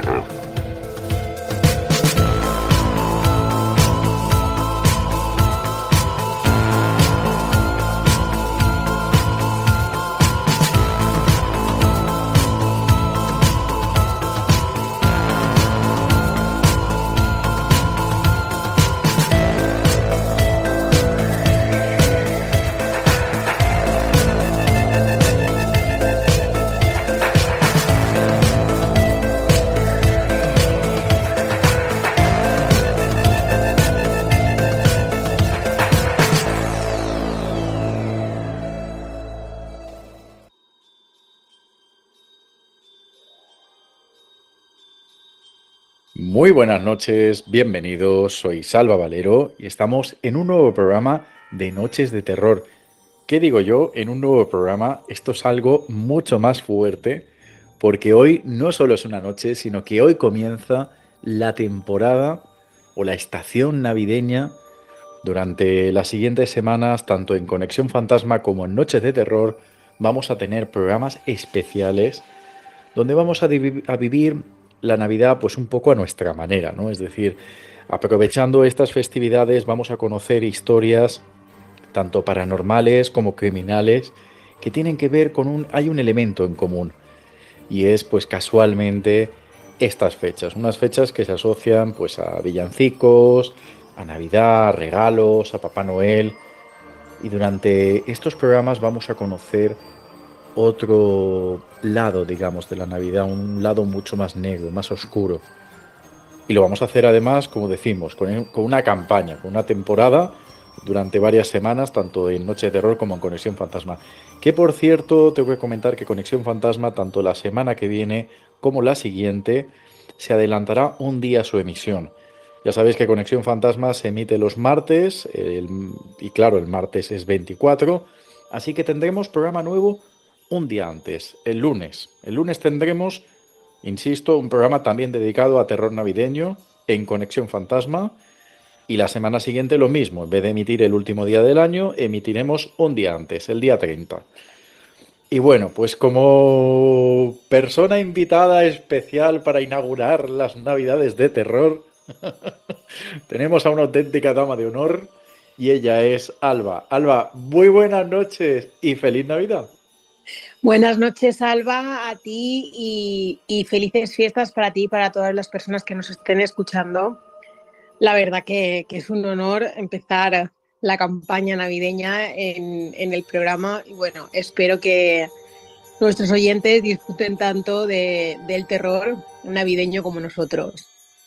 Muy buenas noches, bienvenidos, soy Salva Valero y estamos en un nuevo programa de Noches de Terror. ¿Qué digo yo? En un nuevo programa, esto es algo mucho más fuerte, porque hoy no solo es una noche, sino que hoy comienza la temporada o la estación navideña. Durante las siguientes semanas, tanto en Conexión Fantasma como en Noches de Terror, vamos a tener programas especiales donde vamos a vivir la Navidad pues un poco a nuestra manera, ¿no? Es decir, aprovechando estas festividades vamos a conocer historias tanto paranormales como criminales que tienen que ver con hay un elemento en común y es pues casualmente estas fechas, unas fechas que se asocian pues a villancicos, a Navidad, a regalos, a Papá Noel, y durante estos programas vamos a conocer otro lado, digamos, de la Navidad, un lado mucho más negro, más oscuro. Y lo vamos a hacer además, como decimos, con una campaña, con una temporada durante varias semanas, tanto en Noche de Terror como en Conexión Fantasma. Que por cierto, tengo que comentar que Conexión Fantasma, tanto la semana que viene como la siguiente, se adelantará un día su emisión. Ya sabéis que Conexión Fantasma se emite los martes, y claro, el martes es 24, así que tendremos programa nuevo un día antes, el lunes. El lunes tendremos, insisto, un programa también dedicado a terror navideño en Conexión Fantasma. Y la semana siguiente lo mismo. En vez de emitir el último día del año, emitiremos un día antes, el día 30. Y bueno, pues como persona invitada especial para inaugurar las Navidades de terror, tenemos a una auténtica dama de honor y ella es Alba. Alba, muy buenas noches y feliz Navidad. Buenas noches, Alba, a ti y felices fiestas para ti y para todas las personas que nos estén escuchando. La verdad que es un honor empezar la campaña navideña en el programa y bueno, espero que nuestros oyentes disfruten tanto del terror navideño como nosotros.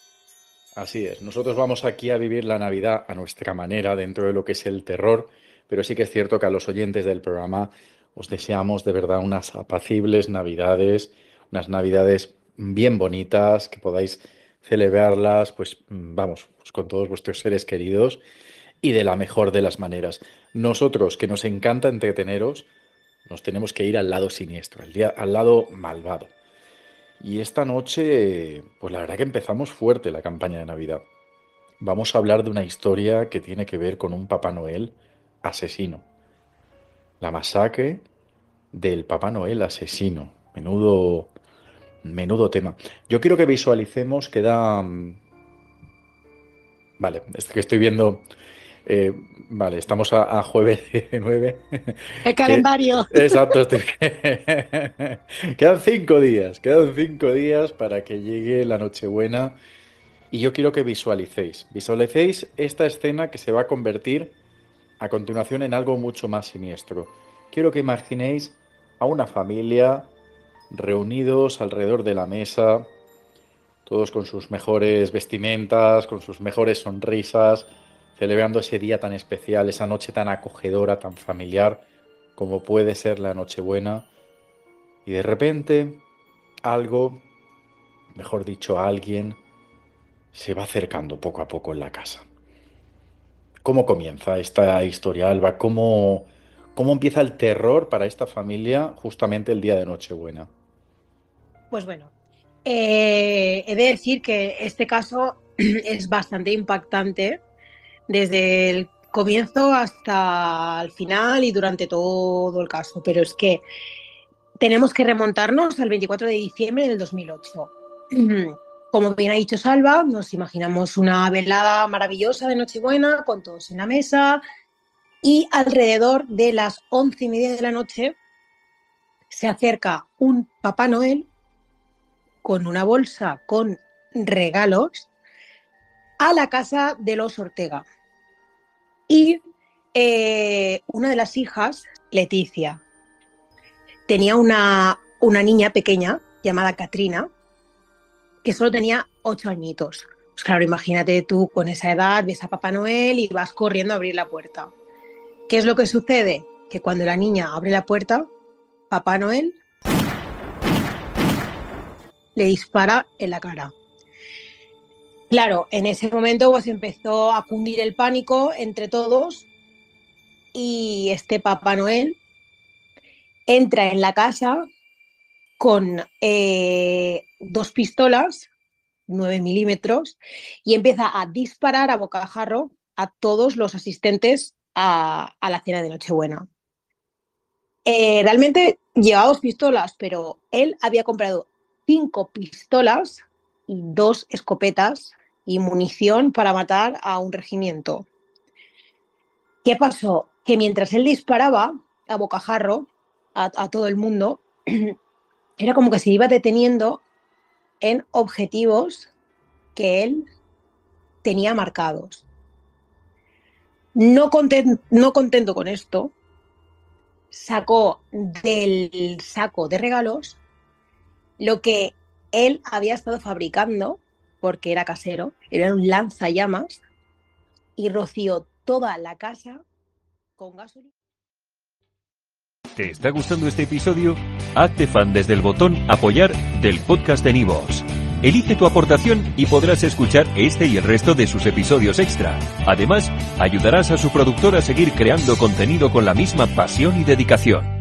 Así es, nosotros vamos aquí a vivir la Navidad a nuestra manera dentro de lo que es el terror, pero sí que es cierto que a los oyentes del programa os deseamos de verdad unas apacibles Navidades, unas Navidades bien bonitas, que podáis celebrarlas, pues vamos, pues con todos vuestros seres queridos y de la mejor de las maneras. Nosotros, que nos encanta entreteneros, nos tenemos que ir al lado siniestro, al lado malvado. Y esta noche, pues la verdad que empezamos fuerte la campaña de Navidad. Vamos a hablar de una historia que tiene que ver con un Papá Noel asesino. La masacre del Papá Noel asesino. Menudo tema. Yo quiero que visualicemos que da... Vale, es que estoy viendo... eh, vale, estamos a jueves 19. El Que, calendario. exacto, quedan 5 días para que llegue la Nochebuena. Y yo quiero que visualicéis esta escena que se va a convertir a continuación en algo mucho más siniestro. Quiero que imaginéis a una familia reunidos alrededor de la mesa, todos con sus mejores vestimentas, con sus mejores sonrisas, celebrando ese día tan especial, esa noche tan acogedora, tan familiar como puede ser la Nochebuena. Y de repente algo, mejor dicho, alguien se va acercando poco a poco en la casa. ¿Cómo comienza esta historia, Alba? ¿Cómo empieza el terror para esta familia justamente el día de Nochebuena? Pues bueno, he de decir que este caso es bastante impactante desde el comienzo hasta el final y durante todo el caso, pero es que tenemos que remontarnos al 24 de diciembre del 2008. Como bien ha dicho Salva, nos imaginamos una velada maravillosa de Nochebuena con todos en la mesa y alrededor de las 11:30 de la noche se acerca un Papá Noel con una bolsa con regalos a la casa de los Ortega. Y una de las hijas, Leticia, tenía una niña pequeña llamada Katrina, que solo tenía 8 añitos. Pues claro, imagínate tú con esa edad, ves a Papá Noel y vas corriendo a abrir la puerta. ¿Qué es lo que sucede? Que cuando la niña abre la puerta, Papá Noel le dispara en la cara. Claro, en ese momento pues empezó a cundir el pánico entre todos y este Papá Noel entra en la casa con 2 pistolas 9 milímetros y empieza a disparar a bocajarro a todos los asistentes a la cena de Nochebuena. Realmente llevaba 2 pistolas, pero él había comprado 5 pistolas y 2 escopetas y munición para matar a un regimiento. ¿Qué pasó? Que mientras él disparaba a bocajarro a todo el mundo, era como que se iba deteniendo en objetivos que él tenía marcados. No contento con esto, sacó del saco de regalos lo que él había estado fabricando, porque era casero, era un lanzallamas, y roció toda la casa con gasolina. ¿Te está gustando este episodio? Hazte fan desde el botón Apoyar del podcast de Nivos. Elige tu aportación y podrás escuchar este y el resto de sus episodios extra. Además, ayudarás a su productor a seguir creando contenido con la misma pasión y dedicación.